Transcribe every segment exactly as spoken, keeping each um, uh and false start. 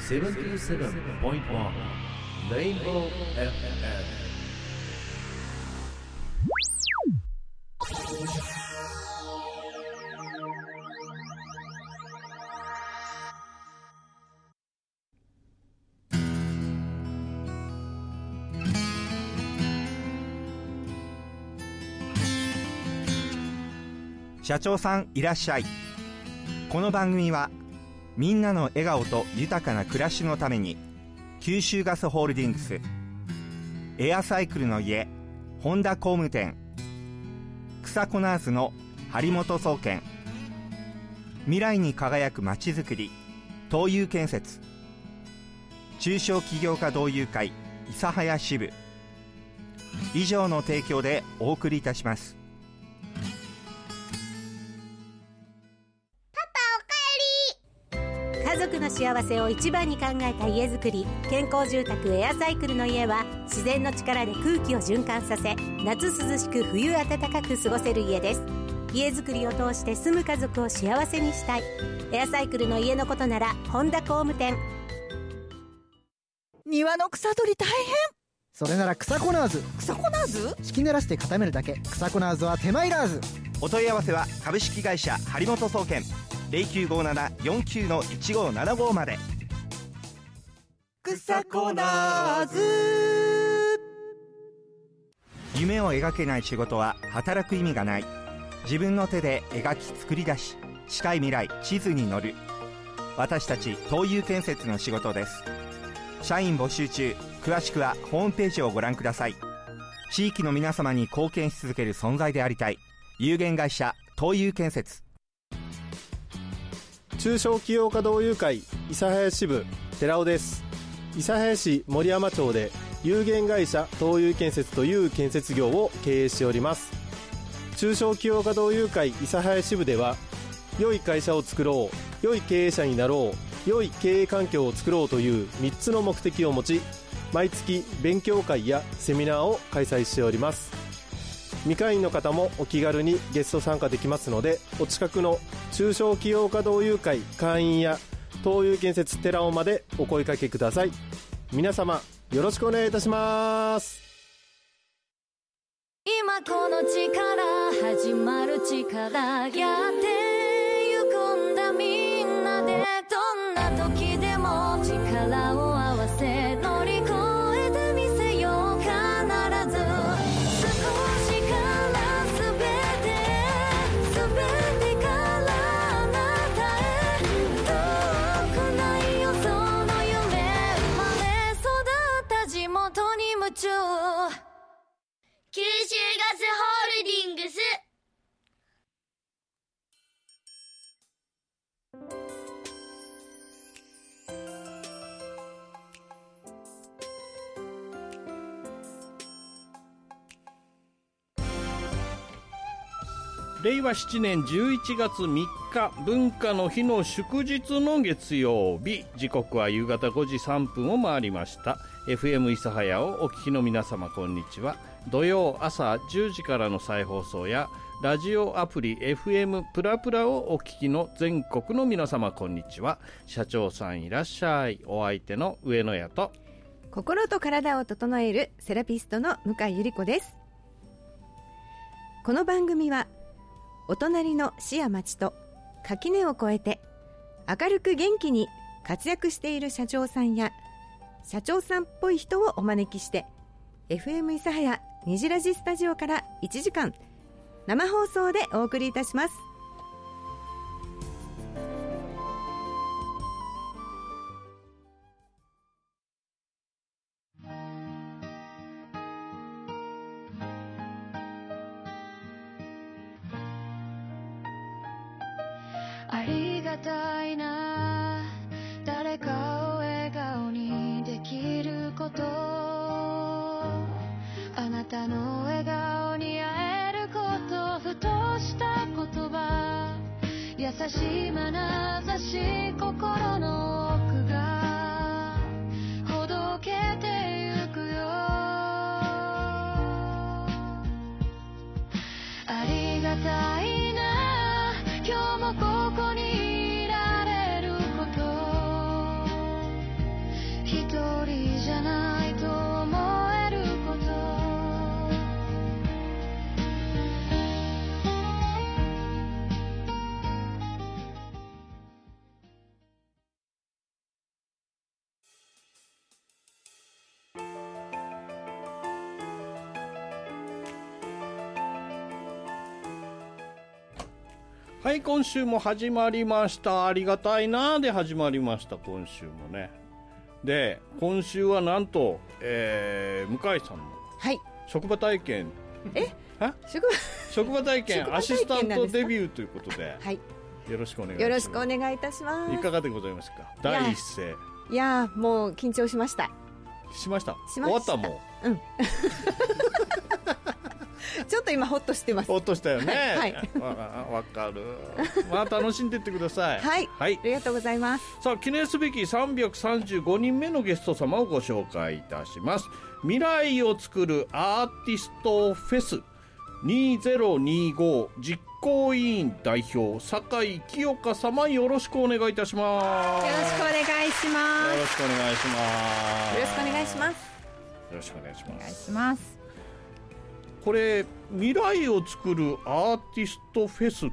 セブンティーセブンポイントワン レインボー エフエム。 社長さんいらっしゃい。この番組はみんなの笑顔と豊かな暮らしのために九州ガスホールディングス、エアサイクルの家本田工務店、草コナーズの張本総研、未来に輝くまちづくり東友建設、中小企業家同友会諫早支部以上の提供でお送りいたします。 家族の幸せを一番に考えた家づくり、健康住宅エアサイクルの家は自然の力で空気を循環させ、夏涼しく冬暖かく過ごせる家です。家づくりを通して住む家族を幸せにしたい。エアサイクルの家のことなら本田工務店。 庭の草取り大変。 それなら草コナーズ。 草コナーズ？ 敷き濡らして固めるだけ。草コナーズは手間いらず。 お問い合わせは株式会社張本総研 ゼロきゅうごなな よんきゅう いちごななご まで。 草コナーズ。 夢を描けない仕事は働く意味がない。自分の手で描き作り出し、近い未来地図に乗る。私たち東友建設の仕事です。社員募集中。詳しくはホームページをご覧ください。地域の皆様に貢献し続ける存在でありたい。有限会社東友建設。 中小企業家同友会諫早支部寺尾です。諫早市森山町で有限会社東友建設という建設業を経営しております。中小企業家同友会諫早支部では、良い会社を作ろう、良い経営者になろう、良い経営環境を作ろうというみっつの目的を持ち、毎月勉強会やセミナーを開催しております。未会員の方もお気軽にゲスト参加できますので、お近くの中小企業家同友会会員や東友建設寺尾までお声掛けください。皆様よろしくお願いいたします。 今この力始まる力、やってゆくんだみんなで。どんな時でも力を合わせ乗り越えてみせよう。必ず少しからすべて、すべてからあなたへ。遠くないよその夢、生まれ育った地元に夢中。九州ガスホールディングス。 れいわしちねんじゅういちがつみっか、文化の日の祝日の月曜日、時刻は夕方ごじさんぷんを回りました。 エフエム 諫早をお聞きの皆様こんにちは。土曜朝じゅうじからの再放送やラジオアプリ エフエム プラプラをお聞きの全国の皆様こんにちは。社長さんいらっしゃい。お相手の上野屋と、 心と体を整えるセラピストの向井ゆり子です。この番組はお隣の市や町と垣根を越えて明るく元気に活躍している社長さんや社長さんっぽい人をお招きして エフエム 諫早にじラジスタジオからいちじかん生放送でお送りいたします。 ありがたいな、誰かを笑顔にできること。あなたの笑顔に会えること、ふとした言葉、優しい眼差し、心の奥がほどけてゆくよ。ありがたいな、今日もここにいられること。 はい、今週も始まりました。ありがたいなで始まりました。今週もね。で、今週はなんと、えー、向井さんの職場体験、 え職場職場体験職場体験アシスタントデビューということで、 はい、 よろしくお願いします。 よろしくお願いいたします。 いかがでございますか。第一声。 いやー、もう緊張しました。 しました。 しました。 終わったもう。 うん。ちょっと今ホッとしてます。 ホッとしたよね。 はい。 わ, わかる。まあ楽しんでいってください。 はい。 はい。 ありがとうございます。 さあ、記念すべきさんびゃくさんじゅうごにんめのゲスト様をご紹介いたします。未来を作るアーティストフェスにせんにじゅうご実行委員代表酒井清香様、よろしくお願いいたします。 よろしくお願いします。 よろしくお願いします。 よろしくお願いします。 よろしくお願いします。 お願いします。 これ未来を作るアーティストフェスって、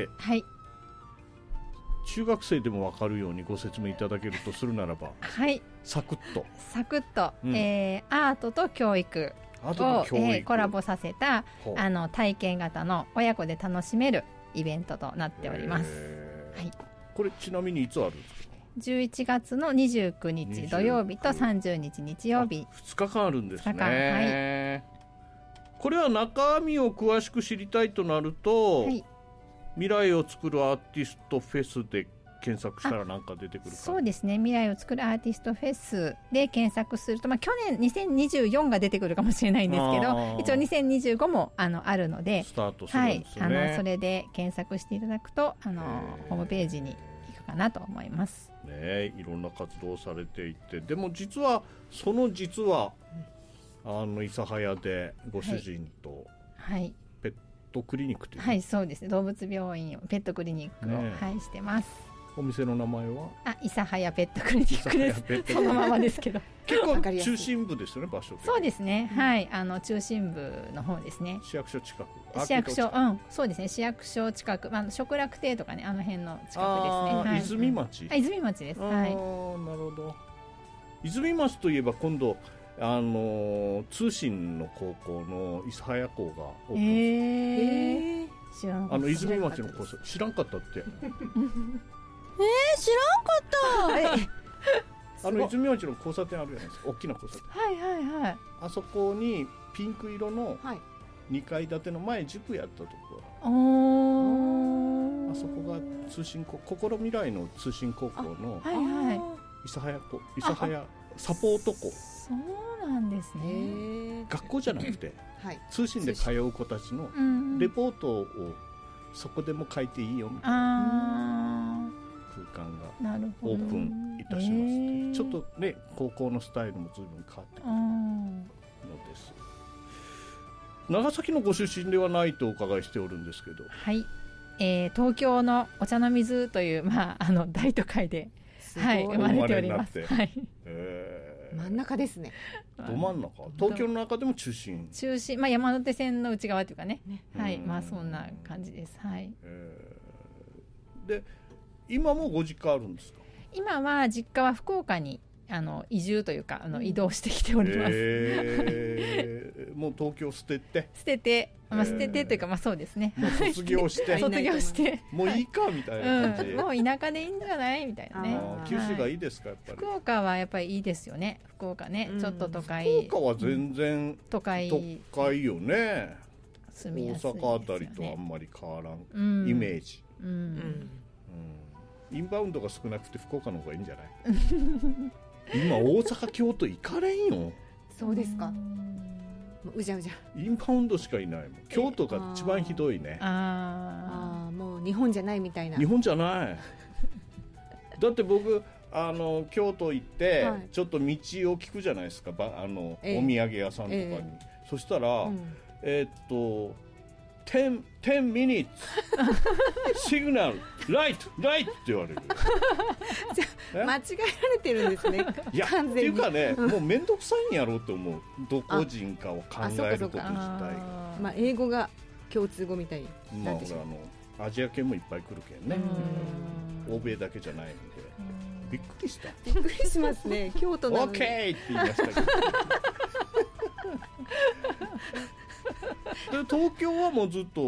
はい、 中学生でも分かるようにご説明いただけるとするならば、 はい、 サクッとサクッと、うん、えー、アートと教育を教育、 えー、コラボさせたあの体験型の親子で楽しめるイベントとなっております。はい、 これちなみにいつあるんですか。 じゅういちがつのにじゅうくにち土曜日とさんじゅうにち日曜日、 ふつかかんあるんですね。 ふつかかん、はい、 これは中身を詳しく知りたいとなると、はい、未来を作るアーティストフェスで検索したら何か出てくるか。 そうですね、未来を作るアーティストフェスで検索すると、まあ、去年にせんにじゅうよんが出てくるかもしれないんですけど、一応にせんにじゅうごもあのあるのでスタートするんですよね。 はい、あのそれで検索していただくとあのホームページに行くかなと思います。 ね、いろんな活動をされていて、でも実はその実はあの諫早でご主人とペットクリニックという、 はい、はい、そうですね、動物病院をペットクリニックを、ね、はい、してます。 お店の名前はあ、諫早ペットクリニックです。そのままですけど結構中心部ですよね、場所。 そうですね、うん、はい、あの中心部の方ですね。 市役所近く。 市役所、うん、そうですね、市役所近く、まあ、食楽亭とかね、あの辺の近くですね。はい、 泉町、 うん、あ、泉町です。はい。 あ、なるほど。泉町といえば今度あの通信の高校の諫早校がオープンする。 えー、知らんかった。 あの泉町の校舎知らんかったってえー、知らんかったあの泉町の交差点あるじゃないですか、大きな交差点。 はいはいはい。 あそこにピンク色のにかい建ての前塾やったところ、 はい、 あそこが通信高心未来の通信高校のはいはい諫早校、諫早サポート校。 そうなんですね。 学校じゃなくて、はい、通信で通う子たちのレポートをそこでも書いていいよみたいな空間がオープンいたします。ちょっとね、高校のスタイルも随分変わってくるのです。長崎のご出身ではないとお伺いしておるんですけど、 はい、えー、東京のお茶の水という、まあ、あの大都会で、はい、生まれております。はい、 えー、真ん中ですね。 ど真ん中、東京の中でも中心中心、まあ、山手線の内側というかね、ね、はい、まあそんな感じです。はい、 えー、で今もご実家あるんですか。 今は実家は福岡にあの移住というかあの移動してきております。 えー、もう東京捨てて捨てて、まあ、捨ててというか、まあそうですね、 もう卒業して卒業してもういいかみたいな感じ、 うん、もう田舎でいいんじゃないみたいなね。 九州がいいですか、やっぱり。 福岡はやっぱりいいですよね。福岡ね、うん、ちょっと都会。 福岡は全然、うん、 都会都会よね。 住みやすいですよね。 大阪あたりとあんまり変わらん、うん、イメージ、うんうんうん、インバウンドが少なくて福岡の方がいいんじゃない今大阪京都行かれんよ。 そうですか。うじゃうじゃインバウンドしかいないもん。京都が一番ひどいね。 ああ、もう日本じゃないみたいな。 日本じゃないだって僕あの京都行って、はい、ちょっと道を聞くじゃないですか、あの、えー、お土産屋さんとかに、えー、そしたら、うん、えー、っと10, 10 minutes シグナルライトライトって言われるじゃあ間違えられてるんですね。 いや完全にっていうかね、もうめんどくさいんやろうと思う。どこ人かを考えること自体。 あ、まあ、英語が共通語みたいになってしまう。 まあ、あのアジア系もいっぱい来るけんね、欧米だけじゃないのでびっくりした。 びっくりしますね。京都なのに OK って言いましたけどで東京はもうずっと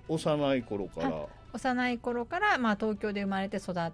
幼い頃から幼い頃から、まあ、東京で生まれて育って、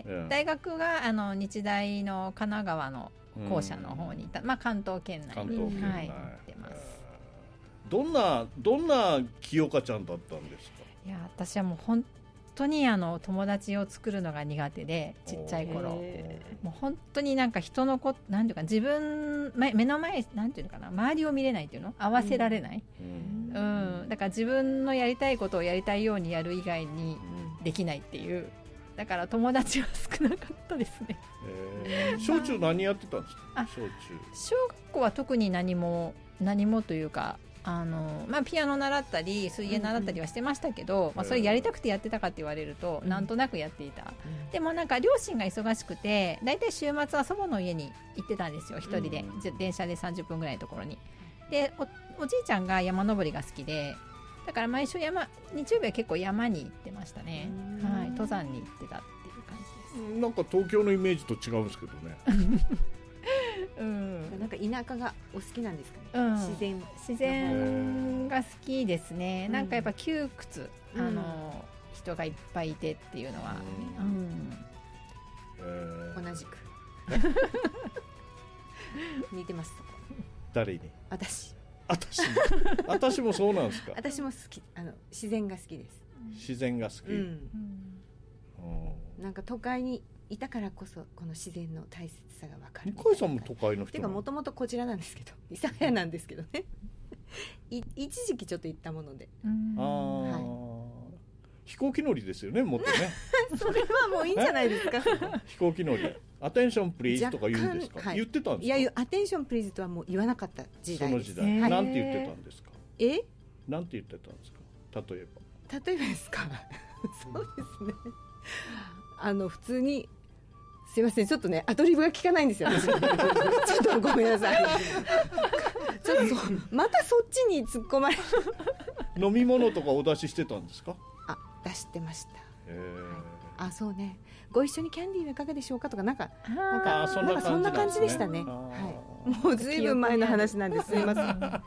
うん、大学があの日大の神奈川の校舎の方にいた、まあ、関東圏内に、はい、行ってます。 どんなどんな清香ちゃんだったんですか？ いや私はもう本当にあの友達を作るのが苦手で、ちっちゃい頃もう本当になんか人のこなんていうか自分目の前なんていうのかな、周りを見れないっていうの、合わせられない、うんうん、だから自分のやりたいことをやりたいようにやる以外にできないっていう、だから友達は少なかったですね。 えー、小中何やってたんですか？ あ、小中小学校は特に何も何もというか、あのまあ、ピアノ習ったり水泳習ったりはしてましたけど、うんうん、まあ、それやりたくてやってたかって言われると、うん、なんとなくやっていた、うん、でもなんか両親が忙しくてだいたい週末は祖母の家に行ってたんですよ、一人で、うん、電車でさんじゅっぷんぐらいのところに。で お, おじいちゃんが山登りが好きで、だから毎週山日曜日は結構山に行ってましたね、はい、登山に行ってたっていう感じです。 なんか東京のイメージと違うんですけどねうん、なんか田舎がお好きなんですかね、 うん、 自然自然が好きですね、うん、なんかやっぱ窮屈、うん、あの人がいっぱいいてっていうのは、 うんうん、同じく似てます。 誰に？ 私私私もそうなんですか？ 私も好き、あの自然が好きです。 自然が好き、うんうん、なんか都会にいたからこそこの自然の大切さが分かる。 向井さんも都会の人なの？ てかもともとこちらなんですけど、諫早なんですけどねい一時期ちょっと行ったもので、 あ、はい、飛行機乗りですよね、もっとねそれはもういいんじゃないですか飛行機乗りアテンションプリーズとか言うんですか？はい、言ってたんですか？ いや、アテンションプリーズとはもう言わなかった時代です。 その時代、なんて言ってたんですか？ えなんて言ってたんですか？例えば例えばですかそうですね、あの普通に、すいません、ちょっとねアドリブが効かないんですよ私ちょっとごめんなさいちょっとまたそっちに突っ込まれる飲み物とかお出ししてたんですか？ あ、出してました。 へー、 あ、そうね、ご一緒にキャンディーはいかがでしょうかとか、なんかなんかそんな感じなんですね。 そんな感じでしたね、はい、もうずいぶん前の話なんですいません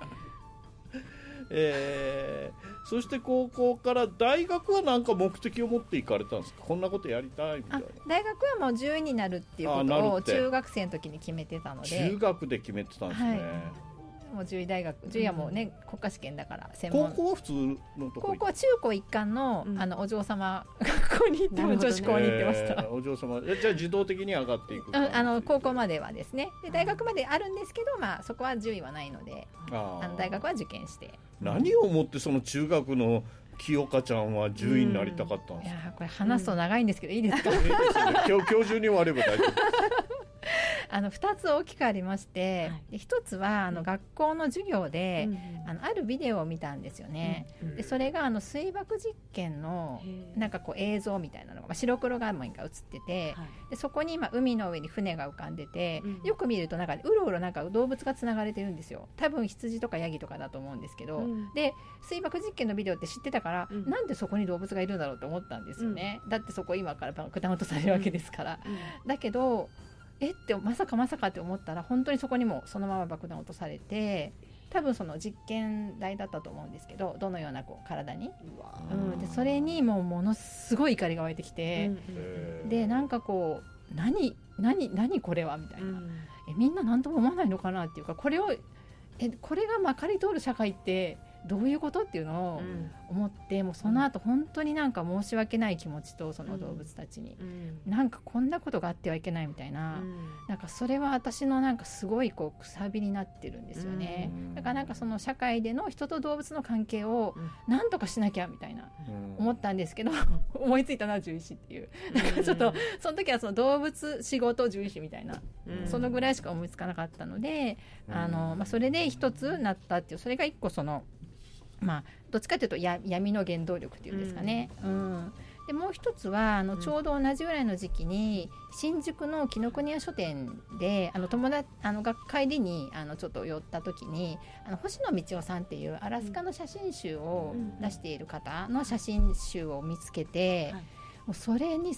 えー、そして高校から大学は何か目的を持って行かれたんですか？こんなことやりたいみたいな。 大学はもう獣医になるっていうことを中学生の時に決めてたので。 中学で決めてたんですね、はい、 もう獣医大学、獣医はもうね、うん、国家試験だから専門。 高校は普通のところ？ 高校は中高一貫 の,、うん、あのお嬢様学校に行っても、女子校に行ってました、 えー、お嬢様じゃあ自動的に上がっていく、 うん、あの高校まではですね。で大学まであるんですけど、まあ、そこは獣医はないので、ああの大学は受験して。 何をもってその中学の清香ちゃんは獣医になりたかったんですか？ いやこれ話すと長いんですけど、うん、いいですか？ いいですよね、今日今日中に終われば大丈夫あのふたつ大きくありまして、はい、ひとつはあの学校の授業で、うん、あのあるビデオを見たんですよね、うん、でそれがあの水爆実験のなんかこう映像みたいなのが、まあ、白黒画面が映ってて、はい、でそこに今海の上に船が浮かんでて、うん、よく見るとなんかうろうろなんか動物がつながれてるんですよ。多分羊とかヤギとかだと思うんですけど、うん、で水爆実験のビデオって知ってたから、うん、なんでそこに動物がいるんだろうと思ったんですよね、うん、だってそこ今から爆弾落とされるわけですから、うんうん、だけどえってまさかまさかって思ったら、本当にそこにもそのまま爆弾落とされて、多分その実験台だったと思うんですけど、どのようなこう体に、うん、でそれにもうものすごい怒りが湧いてきて、うん、でなんかこう何何何これはみたいな、うん、えみんな何とも思わないのかなっていうか、これをえこれがまかり通る社会ってどういうことっていうのを思って、うん、もうその後本当になんか申し訳ない気持ちと、その動物たちに、うん、なんかこんなことがあってはいけないみたいな、うん、なんかそれは私のなんかすごいこうくさびになってるんですよね、うん、だからなんかその社会での人と動物の関係をなんとかしなきゃみたいな、うん、思ったんですけど思いついたのは獣医師っていう、うん、なんかちょっとその時はその動物仕事獣医師みたいな、うん、そのぐらいしか思いつかなかったので、うん、あのまあ、それで一つなったっていう、それが一個そのまあ、どっちかというとや闇の原動力っていうんですかね、うんうん、でもう一つはあのちょうど同じぐらいの時期に新宿の紀ノ国屋書店であの友達あの学会でにあのちょっと寄った時に、あの星野道夫さんっていうアラスカの写真集を出している方の写真集を見つけて、もうそれにすっ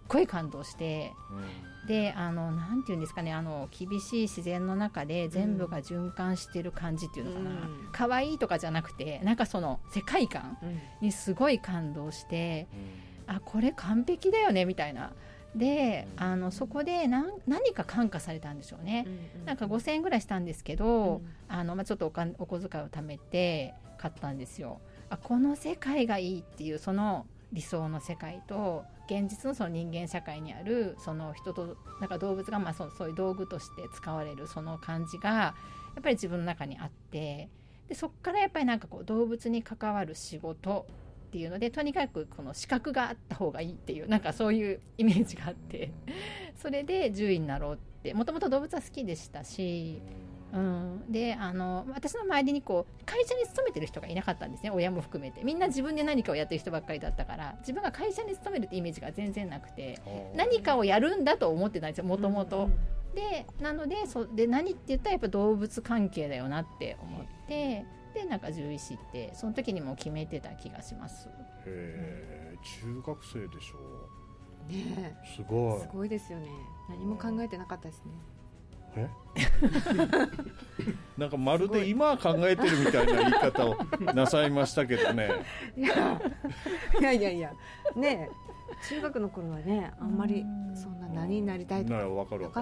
ごい感動して、うん、であのなんていうんですかね、あの厳しい自然の中で全部が循環してる感じっていうのかな、うん、可愛いとかじゃなくてなんかその世界観にすごい感動して、うん、あこれ完璧だよねみたいな。であのそこで何, 何か感化されたんでしょうね、うんうん、なんかごせんえんぐらいしたんですけど、うん、あのまあ、ちょっと お, かお小遣いを貯めて買ったんですよ。あこの世界がいいっていうその理想の世界と現実 の, その人間社会にあるその人となんか動物がまあ そ, そういう道具として使われるその感じがやっぱり自分の中にあって、でそこからやっぱりなんかこう動物に関わる仕事っていうのでとにかくこの資格があった方がいいっていうなんかそういうイメージがあってそれで獣医になろうって、もともと動物は好きでしたし、うん、であの私の周りにこう会社に勤めてる人がいなかったんですね、親も含めて。みんな自分で何かをやってる人ばっかりだったから自分が会社に勤めるってイメージが全然なくて、何かをやるんだと思ってたんですよもともと。でなのでそで何って言ったらやっぱ動物関係だよなって思って、でなんか獣医師ってその時にも決めてた気がします。 へー、中学生でしょねえ、 すごいすごいですよね。何も考えてなかったですね。 えなんかまるで今考えてるみたいな言い方をなさいましたけどね。 いやいやいやいやねえ、中学の頃はねあんまりそんな何になりたいとかなかった。うん、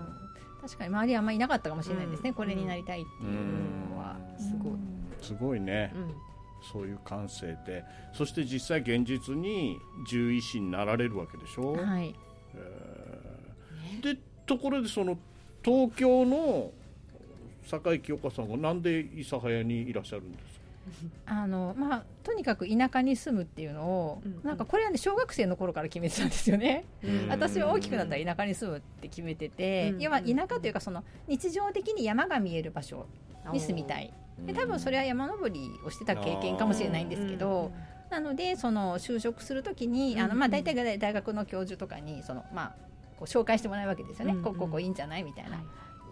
確かに周りはあんまりいなかったかもしれないですね、うん、これになりたいっていうのは。 すごいすごいね、うん、そういう感性で、そして実際現実に獣医師になられるわけでしょ。 はい、 えー、でところでその東京の酒井清香さんがなんで諫早にいらっしゃるんですか。 あのまあ、とにかく田舎に住むっていうのを、うんうん、なんかこれはね小学生の頃から決めてたんですよね。私は大きくなったら田舎に住むって決めてて、うんうん、要は田舎というかその日常的に山が見える場所に住みたい。で多分それは山登りをしてた経験かもしれないんですけど、なのでその就職するときにあの、まあ、大体大学の教授とかにその、まあ、こう紹介してもらうわけですよね、うんうん、ここここいいんじゃないみたいな、はい、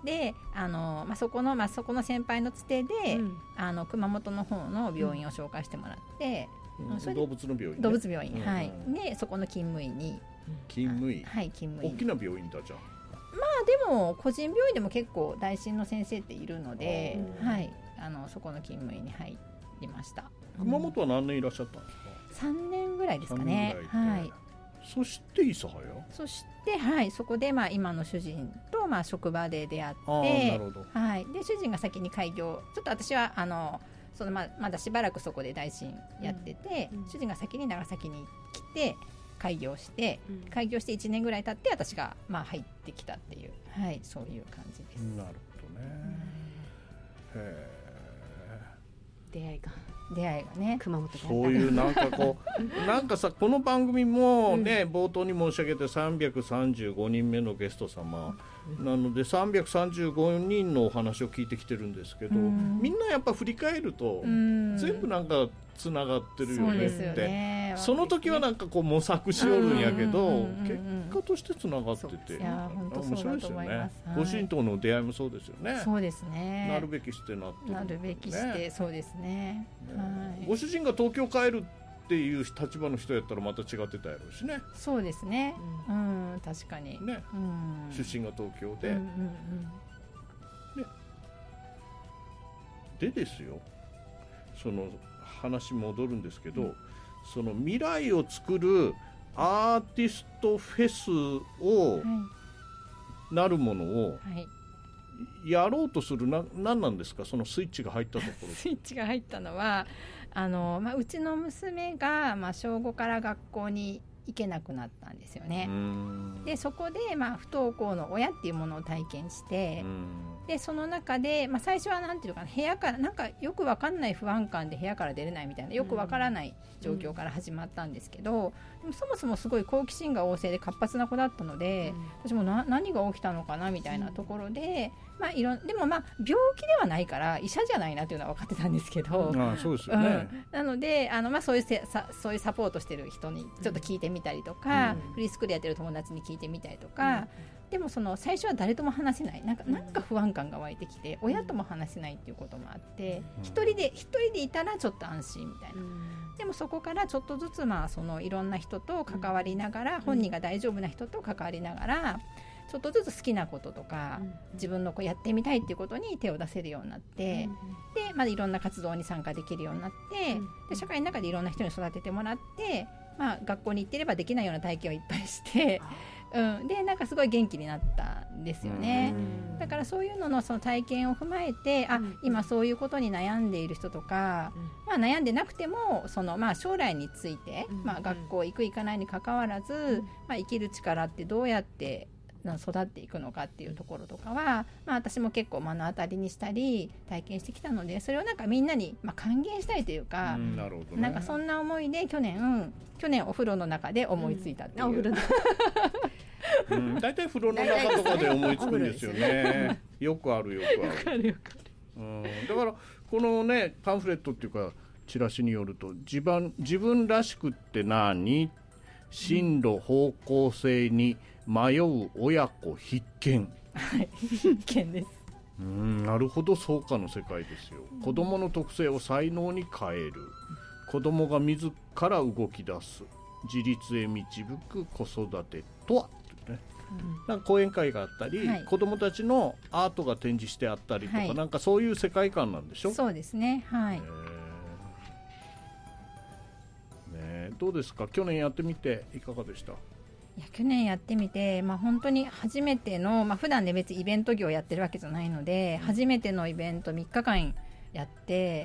であの、まあ、そこの、まあ、そこの先輩のつてで、うん、あの熊本の方の病院を紹介してもらって、 うん、それで動物の病院、ね、 動物病院、うん、はい、でそこの勤務医に勤務医、 はい、勤務医大きな病院だじゃん。 まあでも個人病院でも結構大診の先生っているので、はい、あのそこの勤務医に入りました。 熊本は何年いらっしゃったんですか。 さんねんぐらいですかね。はい。 そして諫早。 そしてはいそこでまあ今の主人とまあ職場で出会って、 なるほど、 はい、で主人が先に開業、ちょっと私はあのそのままだしばらくそこで大診やってて、うん、主人が先に長崎に来て開業して、うん、開業していちねんぐらい経って私がまあ入ってきたっていう、はい、そういう感じです。 なるほどね。うん、へー、出会いが出会いがね熊本でそういうなんかこうなんかさこの番組もね、うん、冒頭に申し上げてさんびゃくさんじゅうごにんめのゲスト様、うん、なのでさんびゃくさんじゅうごにんのお話を聞いてきてるんですけど、うん、みんなやっぱ振り返ると、うん、全部なんかつながってるよねって、そうですよね、その時はなんかこう模索しおるんやけど、うんうんうんうん、結果としてつながってて、 いや本当そうだと思います。 ご主人との出会いもそうですよね。 そうですね、 なるべきしてなってる、 なるべきして、ね、そうですね、 はい、ご主人が東京帰るっていう立場の人やったらまた違ってたやろうしね。 そうですね、うん、うん、確かに、 ね、うん、出身が東京で、うんうんうん、ね、でですよ、その話戻るんですけど、うん、その未来を作るアーティストフェスを、はい、なるものを、はい、やろうとするな、何なんですか、そのスイッチが入ったところ。 スイッチが入ったのはあの、まあ、うちの娘が、まあ、小ごから学校に行けなくなったんですよね。でそこで、まあ、不登校の親っていうものを体験して、でその中で、まあ、最初はなんていうかな、部屋からなんかよく分かんない不安感で部屋から出れないみたいな、よく分からない状況から始まったんですけど、でもそもそもすごい好奇心が旺盛で活発な子だったので、うん、私もな何が起きたのかなみたいなところで、まあ、いろでもまあ病気ではないから医者じゃないなというのは分かってたんですけど、 ああそうですよね、 うん、なのであの、まあ、そういうさそういうサポートしてる人にちょっと聞いてみみたりとか、 うん、 フリースクールやってる友達に聞いてみたりとか、うん、でもその最初は誰とも話せない、なんか、なんか不安感が湧いてきて、うん、親とも話せないっていうこともあって、うん、一人で一人でいたらちょっと安心みたいな、うん、でもそこからちょっとずつまあそのいろんな人と関わりながら、うん、本人が大丈夫な人と関わりながらちょっとずつ好きなこととか、うん、自分のこうやってみたいっていうことに手を出せるようになって、うん、で、まあ、いろんな活動に参加できるようになって、うん、で社会の中でいろんな人に育ててもらって、まあ、学校に行ってればできないような体験をいっぱいして、うん、でなんかすごい元気になったんですよね、うん、だからそういうののその体験を踏まえて、あ、今そういうことに悩んでいる人とか、まあ、悩んでなくてもその、まあ、将来について、まあ、学校行く行かないにかかわらず、まあ、生きる力ってどうやって育っていくのかっていうところとかは、まあ、私も結構目の当たりにしたり体験してきたので、それをなんかみんなに、まあ、還元したいというか、うん、なるほどね、なんかそんな思いで去年去年お風呂の中で思いついたっていう、うん、お風呂うん、だいたい風呂の中とかで思いつくんですよねよくあるよくあるよくある、うん、だからこのねパンフレットっていうかチラシによると、自分、自分らしくって何、進路方向性に迷う親子必見、はい、必見です。うん、なるほど、そうかの世界ですよ、うん、子供の特性を才能に変える、子供が自ら動き出す、自立へ導く子育てとは、ね、うん、なんか講演会があったり、はい、子供たちのアートが展示してあったりとか、はい、なんかそういう世界観なんでしょ。そうですね、はい、ね、どうですか、去年やってみていかがでした？いや去年やってみて、まあ、本当に初めての、まあ、普段ね別にイベント業やってるわけじゃないので、うん、初めてのイベントみっかかんやって、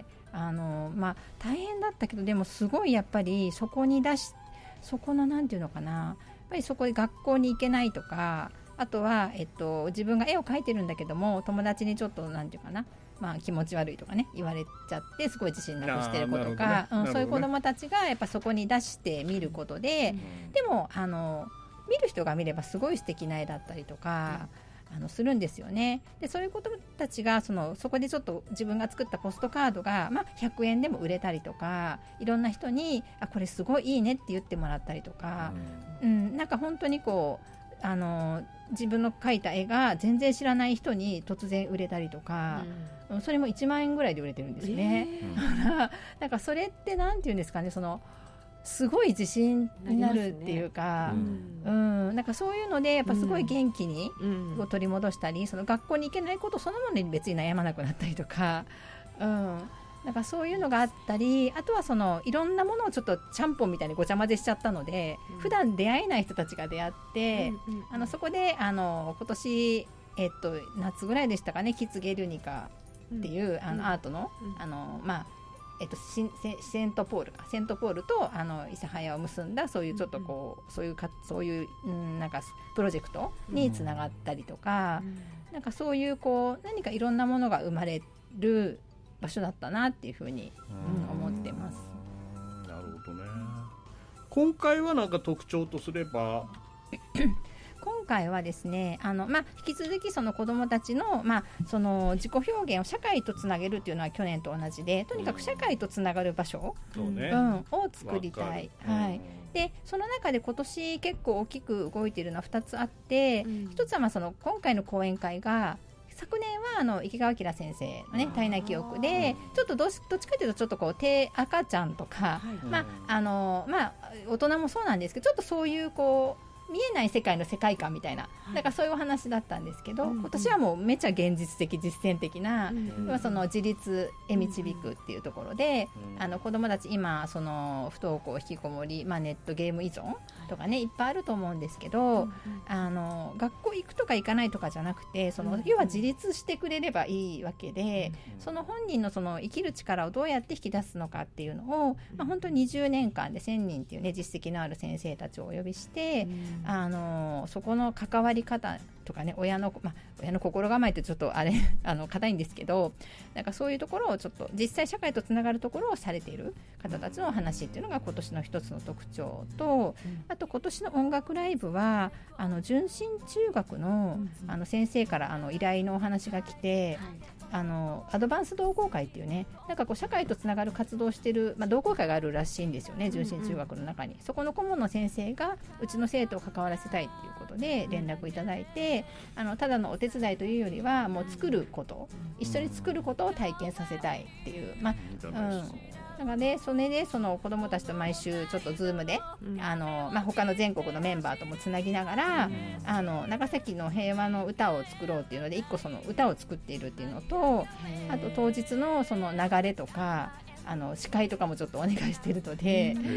あの、まあ、大変だったけど、でもすごいやっぱりそこに出しそこのなんていうのかな、やっぱりそこで学校に行けないとか、あとは、えっと、自分が絵を描いてるんだけども友達にちょっとなんていうかな、まあ、気持ち悪いとかね言われちゃってすごい自信なくしてる子とか、ね、うん、そういう子どもたちがやっぱそこに出してみることで、うん、でもあの見る人が見ればすごい素敵な絵だったりとか、うん、あのするんですよね。でそういう子たちが そのそこでちょっと自分が作ったポストカードが、まあ、ひゃくえんでも売れたりとか、いろんな人にあこれすごいいいねって言ってもらったりとか、うんうん、なんか本当にこうあの自分の描いた絵が全然知らない人に突然売れたりとか、うん、それもいちまんえんぐらいで売れてるんですね、えー、だからなんかそれってなんていうんですかね、そのすごい自信になるっていうか、ね、うんうん、なんかそういうのでやっぱすごい元気に取り戻したり、うん、その学校に行けないことそのものに別に悩まなくなったりとか、うん、なんかそういうのがあったり、あとはそのいろんなものをちょっとちゃんぽんみたいにごちゃ混ぜしちゃったので、うん、普段出会えない人たちが出会って、うんうんうん、あのそこであの今年、えっと、夏ぐらいでしたかね、キツゲルニカっていう、うん、あのアートの、うん、あのまあえっと、セ, セントポールかセントポールとあの諫早を結んだそういうちょっとこう、うん、そういうかそういう、うん、なんかプロジェクトにつながったりとか、うん、なんかそういうこう何かいろんなものが生まれる場所だったなっていうふうに、うん、思ってます。なるほどね。今回はなんか特徴とすれば今回はですね、あの、まあ、引き続きその子どもたちの、まあ、その自己表現を社会とつなげるっていうのは去年と同じで、とにかく社会とつながる場所、うんうん、を作りたい、はい、でその中で今年結構大きく動いているのはふたつあって、うん、ひとつはまあその今回の講演会が昨年はあの池川明先生のね体内記憶でちょっと ど, どっちかというとちょっとこう低赤ちゃんとか、はい、まああのまあ、大人もそうなんですけど、ちょっとそういうこう見えない世界の世界観みたいな、だからそういうお話だったんですけど、うんうん、今年はもうめちゃ現実的実践的な、うんうん、その自立へ導くっていうところで、うんうん、あの子どもたち今その不登校引きこもり、まあ、ネットゲーム依存とかね、はい、いっぱいあると思うんですけど、うんうん、あの学校行くとか行かないとかじゃなくて、その、うんうん、要は自立してくれればいいわけで、うんうん、その本人のその生きる力をどうやって引き出すのかっていうのを、うんまあ、本当ににじゅうねんかんでせんにんっていうね実績のある先生たちをお呼びして、うんあのそこの関わり方とかね、親の、まあ、親の心構えってちょっとあれあの硬いんですけど、なんかそういうところをちょっと実際社会とつながるところをされている方たちのお話っていうのが今年の一つの特徴と、あと今年の音楽ライブはあの純真中学 の, あの先生からあの依頼のお話が来て、 あのアドバンス同好会っていうね、なんかこう社会とつながる活動をしてる、まあ、同好会があるらしいんですよね、純真中学の中に、うんうん、そこの顧問の先生がうちの生徒を関わらせたいっていうことで連絡いただいて、あのただのお手伝いというよりはもう作ること、一緒に作ることを体験させたいっていう、まあ、うんだからね、それでその子どもたちと毎週ちょっとズームで、うんあのまあ、他の全国のメンバーともつなぎながら、うん、あの長崎の平和の歌を作ろうっていうのでいっこその歌を作っているっていうのと、あと当日のその流れとかあの司会とかもちょっとお願いしているので、うん、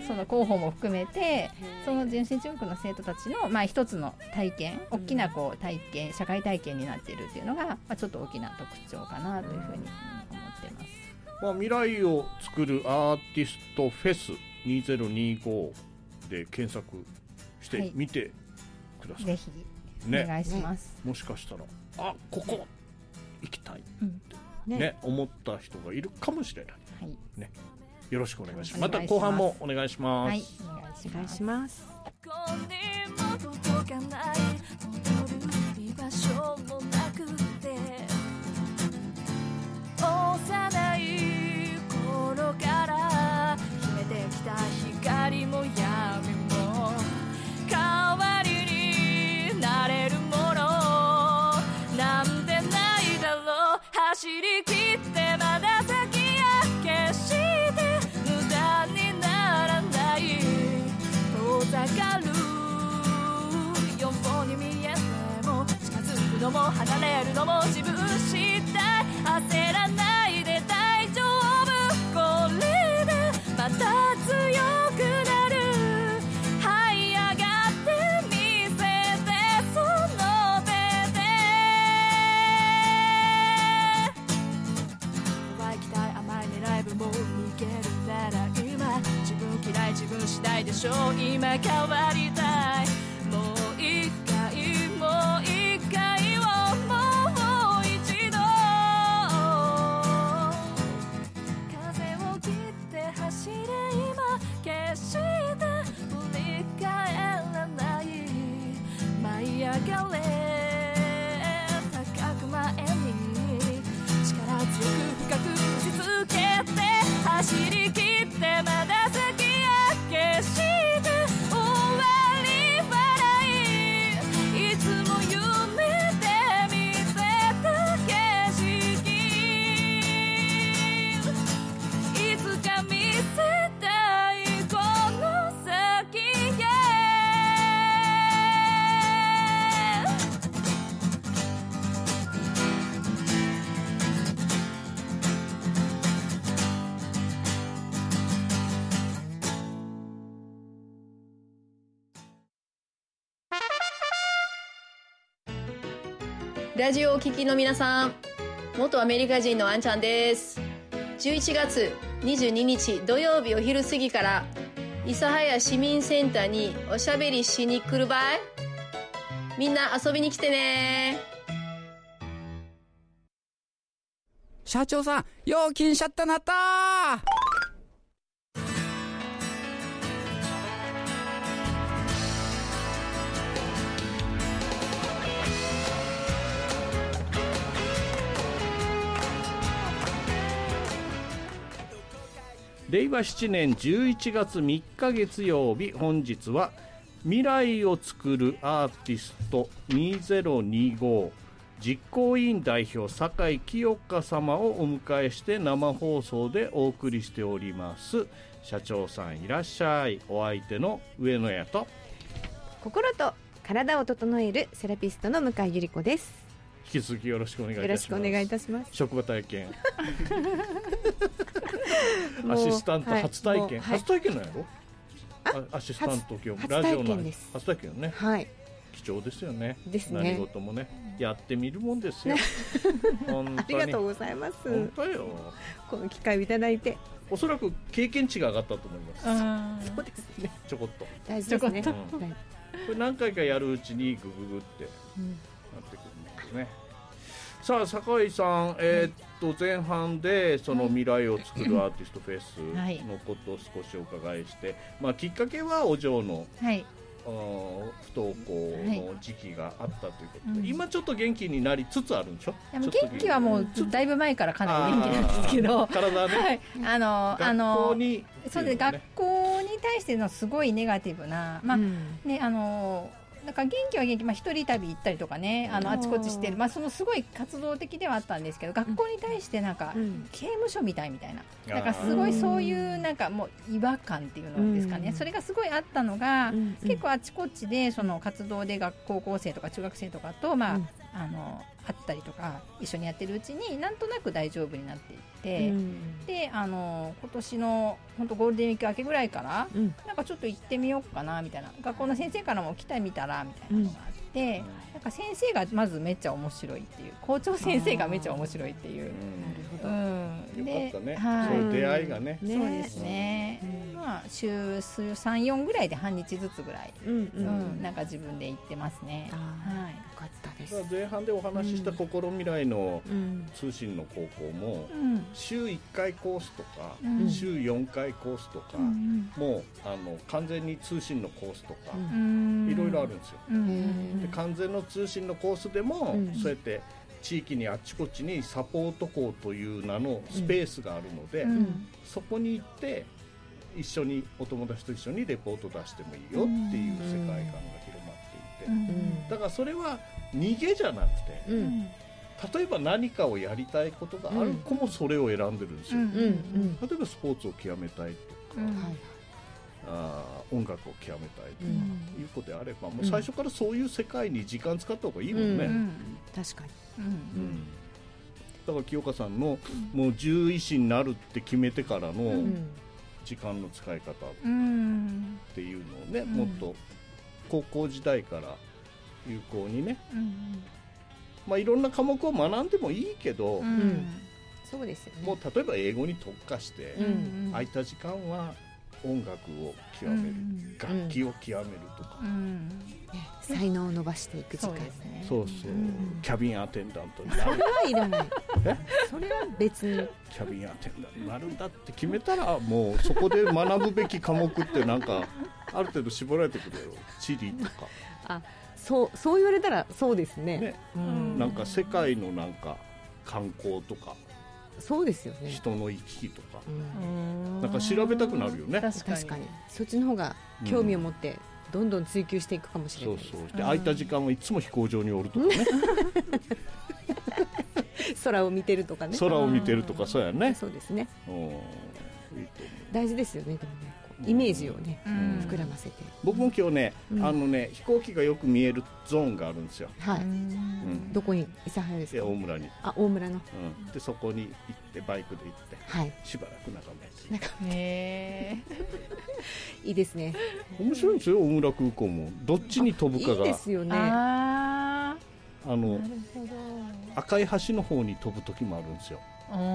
その広報も含めてその純真中学の生徒たちの、まあ、一つの体験、大きなこう体験、社会体験になっているっていうのが、まあ、ちょっと大きな特徴かなというふうに思ってます。 まあ、未来を作るアーティストフェスにせんにじゅうごで検索してみてください、 はい、ぜひお願いします、 ね、もしかしたらあここ行きたいって、うんねね、思った人がいるかもしれない、はいね、よろしくお願いします。また後半もお願いします。 はい、お願いします。 ここにも届かない戻る居場所もなくて、幼い頃から秘めてきた光も闇も代わりになれるものなんてないだろう。走り切ってまだ先へ決して無駄にならない。遠ざかるように見えても近づくのも離れるのも自分次第。焦らないで大丈夫、これでまた強くなる。這い上がってみせてその手で。淡い期待甘い狙い部も逃げるなら今自分嫌い自分次第でしょう。今変わりたい。もう一回もう一回をもう一度風を切って走れ今決して振り返らない。舞い上がれ高く前に力強く深く打ちつけて走り切ってまだ先へ決して終わり笑い。いつも夢で見せた景色いつか見せたいこの先へ。 ラジオをお聞きの皆さん、元アメリカ人のあんちゃんです。じゅういちがつにじゅうににち土曜日お昼過ぎから諫早市民センターにおしゃべりしに来るばい。みんな遊びに来てね。 社長さん、料金シャッターなったー。 れいわしちねんじゅういちがつみっか月曜日、本日は未来を作るアーティストにせんにじゅうご実行委員代表酒井清香様をお迎えして生放送でお送りしております。社長さんいらっしゃい。お相手の上野屋と心と体を整えるセラピストの向井由里子です。 引き続きよろしくお願いいたします。 よろしくお願いいたします。 職場体験アシスタント初体験、はい、初体験なんやろ。アシスタント業務ラジオの初体験ね、はい、貴重ですよね。 ですね。 何事もねやってみるもんですよ本当にありがとうございます。 本当よ。 この機会をいただいておそらく経験値が上がったと思います。そうですね。 ちょこっと大事ですね、 うん、これ何回かやるうちにグググってなってくるんですね、うん、さあ酒井さん、えー、っと前半でその未来を作るアーティストフェスのことを少しお伺いして、まあ、きっかけはお嬢の、はい、あ不登校の時期があったということで、 うん、 今ちょっと元気になりつつあるんでしょ。 いやもう元気はもうだいぶ前からかなり元気なんですけど、 体ね、 はい、あの学校にそうです、学校に対してのすごいネガティブな、まあ、うん、ね、あのなんか元気は元気、まあ、一人旅行ったりとかね、あのあちこちしてる、まあ、そのすごい活動的ではあったんですけど、学校に対してなんか、うん、刑務所みたいみたいな、なんかすごいそういうなんかもう違和感っていうのですかね、うん、それがすごいあったのが、うん、結構あちこちでその活動で学高校生とか中学生とかと、まあ、うん、あの会ったりとか一緒にやってるうちになんとなく大丈夫になっていって、うん、であの今年の本当ゴールデンウィーク明けぐらいから、うん、なんかちょっと行ってみようかなみたいな、学校の先生からも来てみたらみたいなのがあって、うん、なんか先生がまずめっちゃ面白いっていう、校長先生がめっちゃ面白いっていう、うん、 よかったね、はい、そういう出会いがね、 ね、そうですね、うん、まあ、週さん、よんぐらいで半日ずつぐらい、うんうんうん、なんか自分で行ってますね。はい、よかったです。 前半でお話しした心未来の通信の高校も、うん、週いっかいコースとか、うん、週よんかいコースとか、うん、もうあの完全に通信のコースとか、うん、いろいろあるんですよ、うん、で完全の通信のコースでも、うん、そうやって地域にあっちこっちにサポート校という名のスペースがあるので、うん、そこに行って一緒にお友達と一緒にレポート出してもいいよっていう世界観が広まっていて、うん、だからそれは逃げじゃなくて、うん、例えば何かをやりたいことがある子もそれを選んでるんですよ、うんうんうん、例えばスポーツを極めたいとか、うん、あ音楽を極めたいとか、うん、いうことであればもう最初からそういう世界に時間使った方がいいもんね、うんうん、 確かに、 うんうん、 だから清香さんのもう獣医師になるって決めてからの時間の使い方っていうのをね、うん、もっと高校時代から有効にね、うん、まあ、いろんな科目を学んでもいいけど、うん、 そうですよね、 もう例えば英語に特化して、うん、空いた時間は音楽を極める、うん、楽器を極めるとか、 うんね、才能を伸ばしていく時間ですね。 そうそう、うん、キャビンアテンダントになる。 それはいらないそれは別にキャビンアテンダントになるんだって決めたらもうそこで学ぶべき科目ってなんかある程度絞られてくるよ。地理とかあ、そう、そう言われたらそうです ね, ね、うん、なんか世界のなんか観光とかそうですよね、 人の行き来とか、うん、なんか調べたくなるよね。 確かに、確かにそっちの方が興味を持ってどんどん追求していくかもしれないです、 うん、そうそうで空いた時間はいつも飛行場におるとかね空を見てるとかね、 空を見てるとか、そうやね、 そうですね、 いいと思う。 大事ですよね。でもねイメージをね、うん、膨らませて。 僕も今日ね、うん、あのね飛行機がよく見えるゾーンがあるんですよ。 はい、うん、どこに？諫早ですか？ 大村に。 あ、大村の、 うん、でそこに行ってバイクで行って、はい、しばらく眺めて。 眺めてへいいですね。 面白いんですよ、大村空港も。どっちに飛ぶかがいいですよね。 ああの赤い橋の方に飛ぶ時もあるんですよ。 うんうんうん、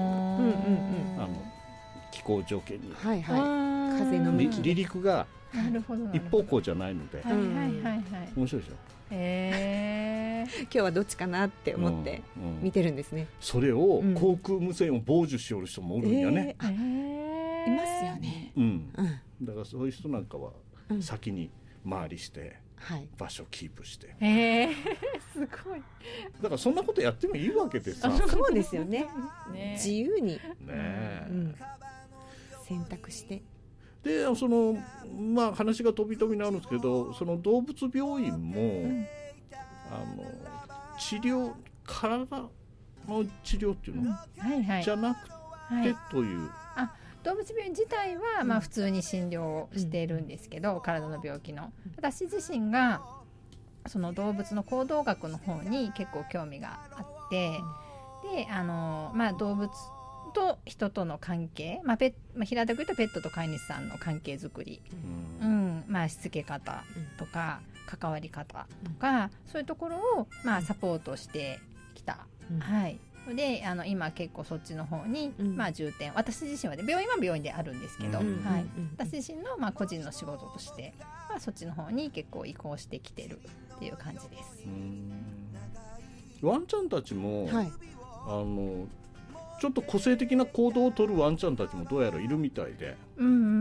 あの気候条件に、 はいはい、風の向き離陸が一方向じゃないので、 はいはいはいはい、 面白いでしょ。 へー今日はどっちかなって思って見てるんですね、うんうん、 それを航空無線を傍受しよる人もおるんやね、 えー、あいますよね、 うんうん、だからそういう人なんかは先に回りして、うん、場所をキープして、 へーすごい。 だからそんなことやってもいいわけでさ。 そうですよねね、自由に、 ね、うん、 選択してでその、まあ、話が飛び飛びになるんですけど、その動物病院も、うん、あの治療、体の治療っていうの、うんはいはい、じゃなくて、はい、というあ動物病院自体は、まあ、普通に診療をしているんですけど、うん、体の病気の私自身がその動物の行動学の方に結構興味があって、うん、であの、まあ、動物と人との関係、まあペまあ、平たく言うとペットと飼い主さんの関係づくり、うんうんまあ、しつけ方とか、うん、関わり方とか、うん、そういうところを、まあ、サポートしてきた、うんはい、であの今結構そっちの方に、うんまあ、重点、私自身は、ね、病院は病院であるんですけど、うんはい、私自身の、まあ、個人の仕事として、まあ、そっちの方に結構移行してきてるっていう感じです。 うんワンちゃんたちも、はい、あのちょっと個性的な行動を取るワンちゃんたちもどうやらいるみたいで、 うんうん、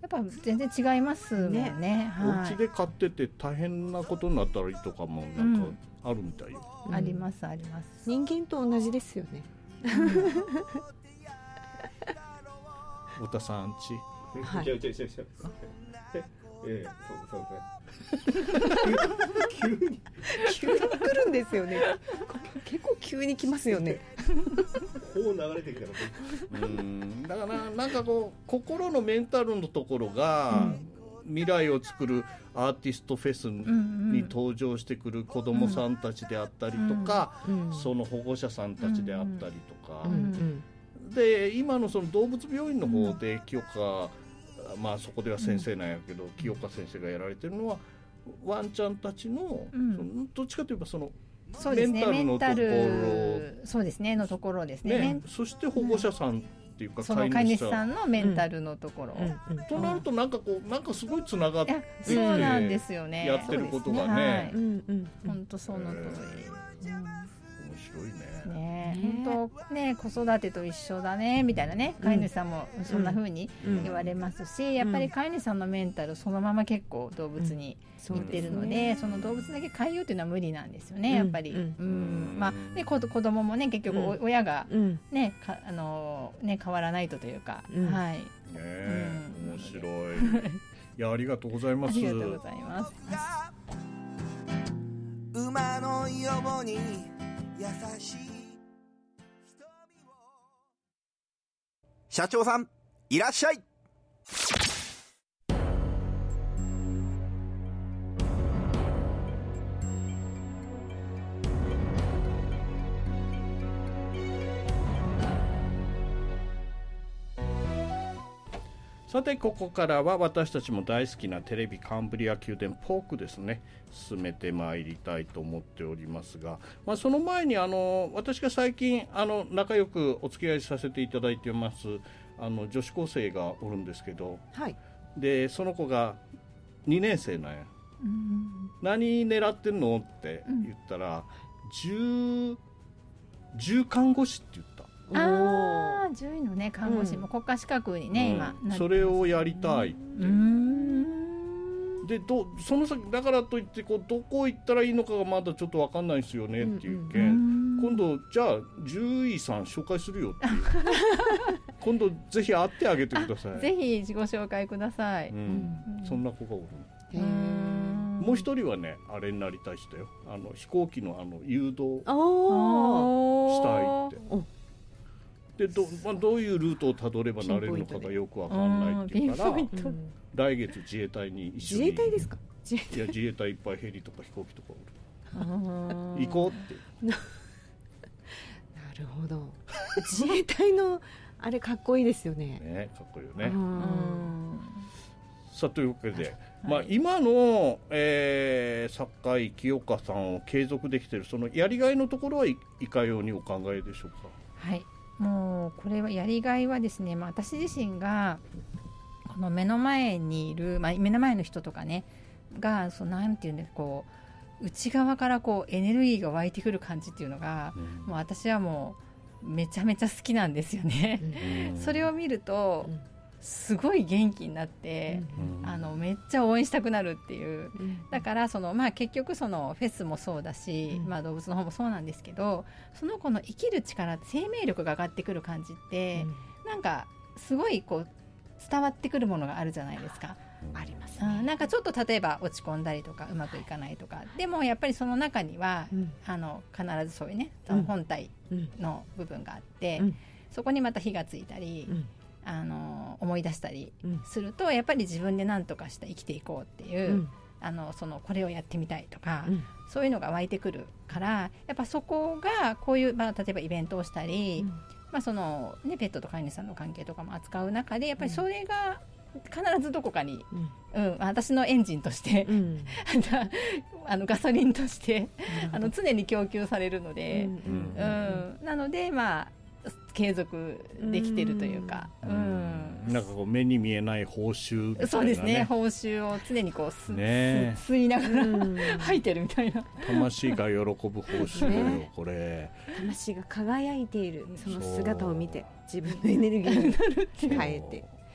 やっぱ全然違いますもんね。ね、 はい、お家で飼ってて大変なことになったりとかもなんかあるみたいよ、 うん、ありますあります。 人間と同じですよね。 太田さんち、 はい、違う違う違う違うええそうそう急に急に来るんですよね。結構急に来ますよね。 こう流れてきたらうんだからなんかこう心のメンタルのところが、うん、未来を作るアーティストフェスに登場してくる子どもさんたちであったりとか、うんうん、その保護者さんたちであったりとか、うんうん、で今のその動物病院の方で清香、まあそこでは先生なんやけど、うん、清香先生がやられてるのはワンちゃんたちの、うん、そのどっちかといえばそのそうですね、 メンタルのところ、 そうですねのところですね。 ね、そして保護者さんっていうか、うん、 その飼い主さんのメンタルのところ、 うんうん、となるとなんかこうなんかすごいつながってそうなんですよね。 やってることがね、 本当その通り。 面白いね。 ね、本当ね子育てと一緒だねみたいなね、飼い主さんもそんな風に言われますし、うん、やっぱり飼い主さんのメンタルそのまま結構動物に言ってるので、うん そ, でね、その動物だけ飼いようっていうのは無理なんですよね、やっぱり、うんうんまあね、子供もね結局親が、ねかあのね、変わらないとというか、うん、はい、ねえ、うん、面白い。いやありがとうございます。 ありがとうございます。 馬のよぼに優しい社長さんいらっしゃい。 さてここからは私たちも大好きなテレビカンブリア宮殿ポークですね、進めてまいりたいと思っておりますが、まあ、その前にあの私が最近あの仲良くお付き合いさせていただいてますあの女子高生がおるんですけど、はい、でその子がにねん生なんや、うん、何狙ってんのって言ったら、うん、獣獣看護師って言った。 ああ、獣医のね看護師も国家資格にね、うん、今なそれをやりたいって、うん、でどその先だからといってこうどこ行ったらいいのかがまだちょっと分かんないですよねっていうけん、うんうん、今度じゃあ獣医さん紹介するよっていう今度ぜひ会ってあげてください。 ぜひ自己紹介ください、うんうん、そんな子がおる。へー、もう一人はねあれになりたい人よ、あの飛行機のあの誘導したいって。で ど, まあ、どういうルートをたどればなれるのかがよくわかんないっていうから、来月自衛隊に一緒に。 自衛隊ですか？ いや自衛隊いっぱいヘリとか飛行機とかおる行こうってな, なるほど。自衛隊のあれかっこいいですよね。 ね、かっこいいよね。さあというわけで、はいまあ、今の、えー、坂井清香さんを継続できているそのやりがいのところはいかようにお考えでしょうか？ はい、もうこれはやりがいはですね、まあ、私自身がこの目の前にいる、まあ、目の前の人とかねがそうなんていうんですこう内側からこうエネルギーが湧いてくる感じっていうのが、うん、もう私はもうめちゃめちゃ好きなんですよね、うん、それを見ると、うんすごい元気になって、うん、あのめっちゃ応援したくなるっていう、うん、だからその、まあ、結局そのフェスもそうだし、うんまあ、動物の方もそうなんですけど、その子の生きる力生命力が上がってくる感じって、うん、なんかすごいこう伝わってくるものがあるじゃないですか。 ありますね、 うん、なんかちょっと例えば落ち込んだりとかうまくいかないとか、はい、でもやっぱりその中には、うん、あの必ずそういうねその本体の部分があって、うん、そこにまた火がついたり、うんあの思い出したりすると、うん、やっぱり自分で何とかして生きていこうっていう、うん、あのそのこれをやってみたいとか、うん、そういうのが湧いてくるから、やっぱそこがこういう、まあ、例えばイベントをしたり、うんまあそのね、ペットと飼い主さんの関係とかも扱う中でやっぱりそれが必ずどこかに、うんうん、私のエンジンとして、うん、あのガソリンとしてあの常に供給されるので、うんうんうん、なのでまあ継続できてるというか、うんうん、なんかこう目に見えない報酬みたいな、ね、 そうですね、報酬を常にこう吸、ね、吸いながら吐いてるみたいな、 魂が喜ぶ報酬よ、ね、これ魂が輝いているその姿を見て自分のエネルギーに変えて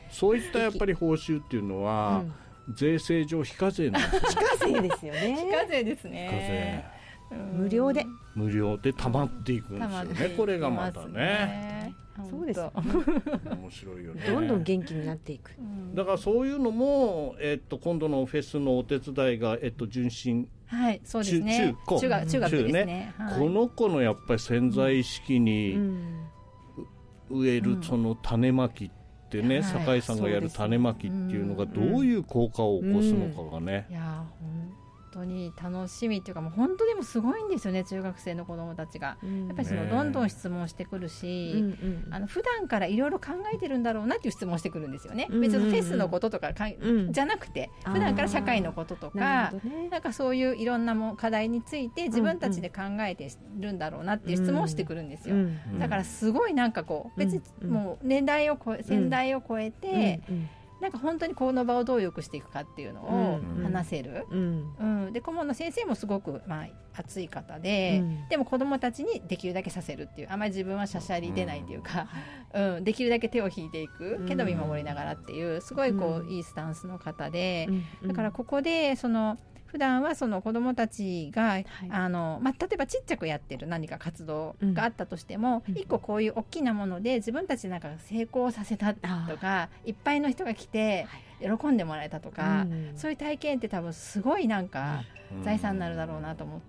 そういったやっぱり報酬っていうのは、うん、税制上非課税なんですよ。 非課税ですよね。 非課税ですね。 無料で無料で溜まっていくんですよね。これがまたね。 そうです。面白いよね。 どんどん元気になっていく。 だからそういうのも、えっと、今度のフェスのお手伝いが、えっと、純真、 はい、そうですね。 中中学、中学ですね。 この子のやっぱり潜在意識に植えるその種まきってね、酒井さんがやる種まきっていうのがどういう効果を起こすのかがね。 いや本当に楽しみっていうか、もう本当でもすごいんですよね、中学生の子どもたちが、うん、やっぱりそのどんどん質問してくるし、うんうん、あの普段からいろいろ考えてるんだろうなっていう質問してくるんですよね、うんうんうん、別にフェスのこととかか、うん、じゃなくて普段から社会のこととか な,、ね、なんかそういういろんなも課題について自分たちで考えてるんだろうなっていう質問をしてくるんですよ、うんうん、だからすごいなんかこう別にもう年代を超え世代を超えて、うんうんうんなんか本当にこの場をどう良くしていくかっていうのを話せる、うんうんうん、で顧問の先生もすごく、まあ、熱い方で、うん、でも子どもたちにできるだけさせるっていう、あまり自分はしゃしゃり出ないっていうか、うんうん、できるだけ手を引いていくけど見守りながらっていうすごいこう、うん、いいスタンスの方で、うん、だからここでその普段はその子どもたちが、はいあのまあ、例えばちっちゃくやってる何か活動があったとしても、うん、一個こういう大きなもので自分たちなんか成功させたとかいっぱいの人が来て喜んでもらえたとか、うん、そういう体験って多分すごいなんか財産になるだろうなと思って、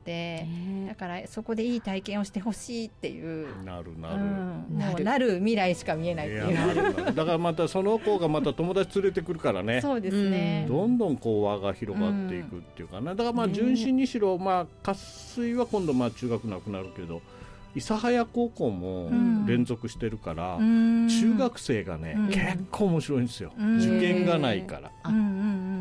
うん、だからそこでいい体験をしてほしいっていうなるなる、 うん、もうなる未来しか見えないっていういやなるなるだからまたその子がまた友達連れてくるからねそうですね、 どんどんこう輪が広がっていくっていうかな、だからまあ純真にしろ、まあ渇水は今度まあ中学なくなるけど諫早高校も連続してるから、うん、中学生がね、うん、結構面白いんですよ、うん、受験がないから、うん、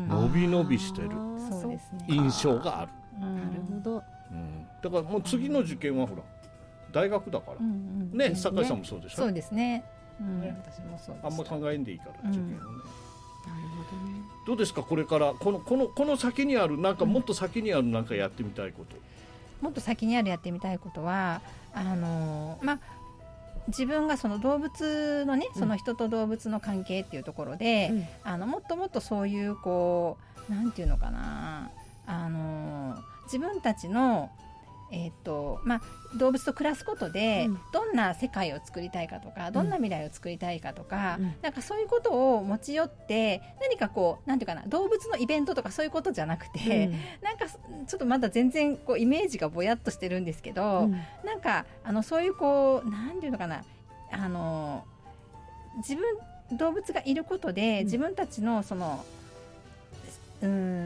伸び伸びしてる印象がある。 なるほど、 うん、だからもう次の受験はほら大学だから、うんうん、ね酒井さんもそうでしょ。 そうですね、うん、ね私もそうです。 あんま考えんでいいから、うん、受験をね。 なるほどね。 どうですかこれからこのこのこの先にあるなんかもっと先にあるなんかやってみたいこと、 うん、もっと先にあるやってみたいことはあのー、まあ自分がその動物のね、その人と動物の関係っていうところで、うん、あのもっともっとそういうこうなんていうのかな、あのー、自分たちのえーとまあ、動物と暮らすことで、うん、どんな世界を作りたいかとかどんな未来を作りたいかとか、うん、なんかそういうことを持ち寄って何かこうなんていうかな動物のイベントとかそういうことじゃなくて、うん、なんかちょっとまだ全然こうイメージがぼやっとしてるんですけど、うん、なんかあのそういうこうなんていうのかなあの自分動物がいることで、うん、自分たちのその、うん、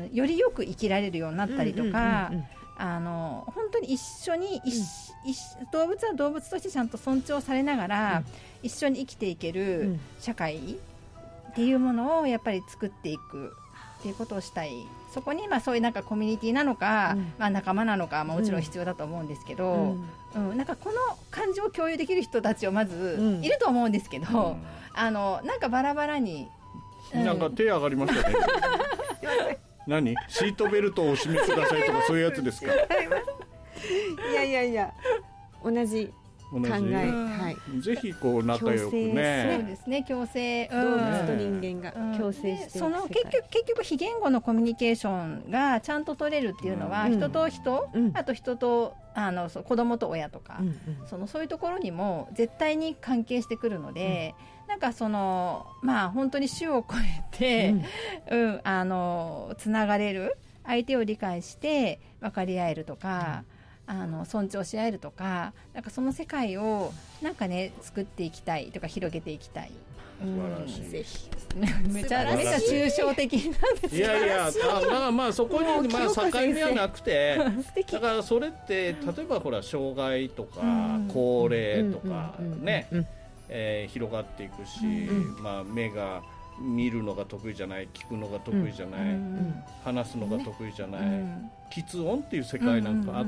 よりよく生きられるようになったりとか、うんうんうんうんあの本当に一緒に、うん、動物は動物としてちゃんと尊重されながら、うん、一緒に生きていける社会っていうものをやっぱり作っていくっていうことをしたい。そこにまあそういうなんかコミュニティなのか、うんまあ、仲間なのか、まあ、もちろん必要だと思うんですけど、うんうん、なんかこの感情を共有できる人たちをまずいると思うんですけど、うん、あのなんかバラバラに、 うん、なんか手上がりましたね何シートベルトをお締めくださいとかそういうやつですかいやいやいや同じ考え、はい、 ぜひこう仲良くねそうですね共生、 うん、動物と人間が共生していく世界、 その結局、結局非言語のコミュニケーションがちゃんと取れるっていうのは、うん、人と人、うん、あと人とあのそう子供と親とか、うんうん、そのそういうところにも絶対に関係してくるので、うん、なんかそのまあ本当に種を超えて、うんうん、あのつながれる相手を理解して分かり合えるとか、うん、あの尊重し合えるとか、なんかその世界をなんかね作っていきたいとか広げていきたい。 素晴らしい、 ぜひめちゃめちゃ抽象的なんです。 いやいやだからまあそこにまあ境目はなくてだからそれって例えばほら障害とか高齢とかね、えー、広がっていくし、まあ目が見るのが得意じゃない、聞くのが得意じゃない、うんうん、話すのが得意じゃない、ね、喫音っていう世界なんかあって、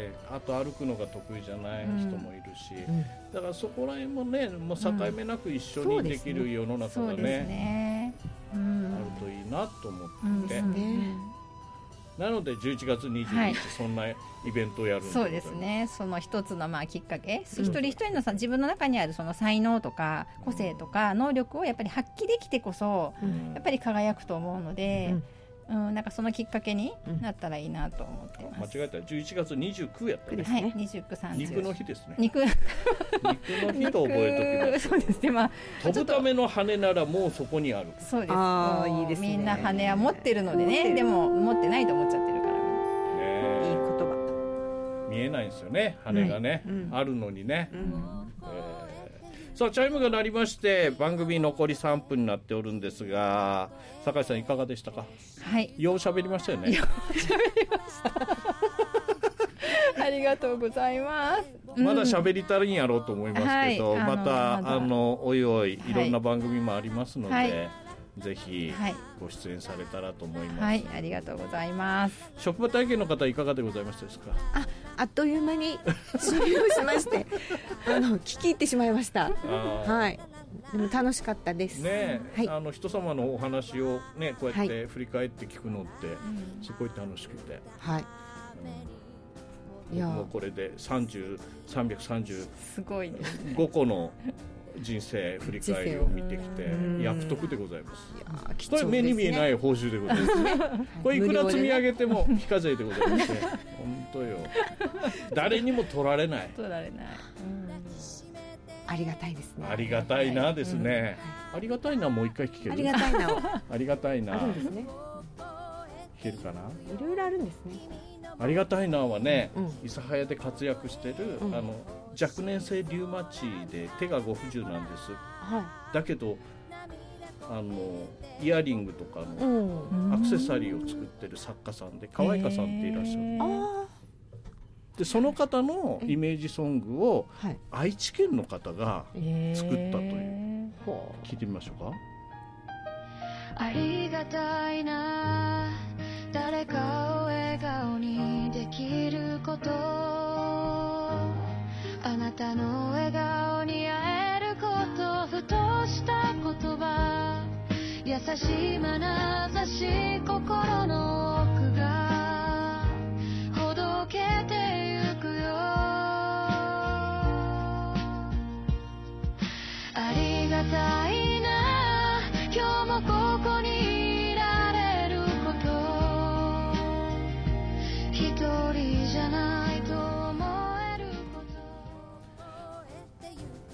うんうん、あと歩くのが得意じゃない人もいるし、うん、だからそこら辺もねもう境目なく一緒にできる世の中がね、うんねうん、あるといいなと思って、うんね、 なのでじゅういちがつにじゅうににち、はい、そんなイベントをやるんです。 そうですね。その一つのまあきっかけ、うん、一人一人のさ自分の中にあるその才能とか個性とか能力をやっぱり発揮できてこそ、うん、やっぱり輝くと思うので、うんうん、なんかそのきっかけになったらいいなと思ってます。 間違えたらじゅういちがつにじゅうくやったね。 はい、にじゅうく、さんじゅう肉の日ですね。 肉肉の日と覚えときます。 そうですね。まあ飛ぶための羽ならもうそこにある。 そうです。 ああいいですね。 みんな羽は持ってるのでね。でも持ってないと思っちゃってるから。ね、 いい言葉。 見えないんですよね。羽がね、うん、あるのにね。うんえーさあチャイムが鳴りまして番組残りさんぷんになっておるんですが、酒井さんいかがでしたか。 はい、 よう喋りましたよね。 よう喋りましたありがとうございます、 うん、まだ喋りたいんやろうと思いますけど、はい、またあの、あのおいおいいろんな番組もありますので、はいはいぜひご出演されたらと思います。 はい、ありがとうございます。 職場体験の方いかがでございましたですか。 あ、あっという間に終了しましてあの聞き入ってしまいました。はい。でも楽しかったです。 ね、はい、あの人様のお話をねこうやって振り返って聞くのって、はい、すごい楽しくて。はい。うん、僕もこれでさんびゃくさんじゅうごこの人生振り返りを見てきて役得でございます。いやこれ目に見えない報酬でございます、ね、これいくら積み上げても非課税でございまして本当よ誰にも取られない取られない、うん、 ありがたいですね。 ありがたいなですね、うん、ありがたいなもう一回聞ける。 ありがたいなをありがたいなあるんですね。 聞けるかな。 いろいろあるんですね。 ありがたいなはね、うん、諫早で活躍してる、うん、あの若年性リウマチで手がご不自由なんです、はい、だけどあのイヤリングとかのアクセサリーを作ってる作家さんで川井香さんっていらっしゃる。でその方のイメージソングを愛知県の方が作ったという聞いてみましょうか。 ありがたいな誰かを笑顔にできること、あなたの笑顔に会えること、ふとした言葉、優しい眼差し、心の奥がほどけてゆくよ。ありがたいな今日もここにいられること、一人じゃないと思えること。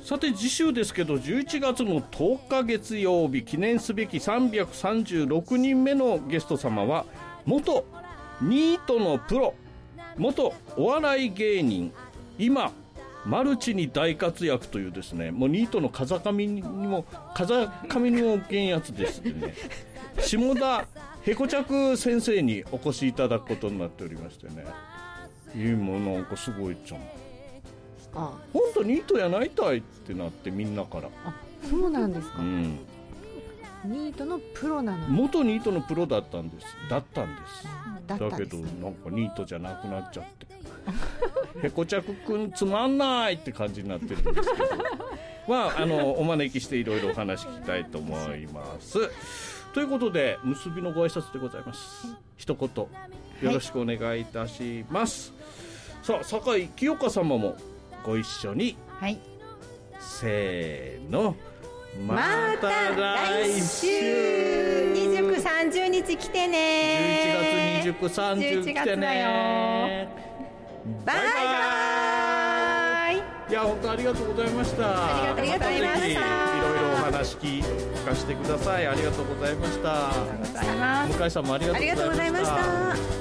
さて次週ですけどじゅういちがつのとおか月曜日、記念すべきさんびゃくさんじゅうろくにんめのゲスト様は元ニートのプロ、元お笑い芸人、今マルチに大活躍というですね、もうニートの風上にも風上にもけんやつですね下田へこちゃく先生にお越しいただくことになっておりましてね、いいもんなんかすごいじゃん。ああ本当ニートやないたいってなってみんなから。 あ、そうなんですか、 うん、 ニートのプロなの。 元ニートのプロだったんですだったんです、 うん、だったんですね、 だけどなんかニートじゃなくなっちゃってへこちゃくくんつまんないって感じになってるんですけどまああのお招きしていろいろお話聞きたいと思いますということで結びのご挨拶でございます。一言よろしくお願いいたします、はい、さあ酒井清香様もご一緒に、 はい、 せーのまた来週にじゅうく、さんじゅうにち来てね。 じゅういちがつにじゅうく、さんじゅう来てね。 バイバイ。 いや本当ありがとうございました。 ありがとうございました。 ぜひいろいろお話聞かせてください。ありがとうございました。 ありがとうございます。 向井さんもありがとうございました。 ありがとうございました。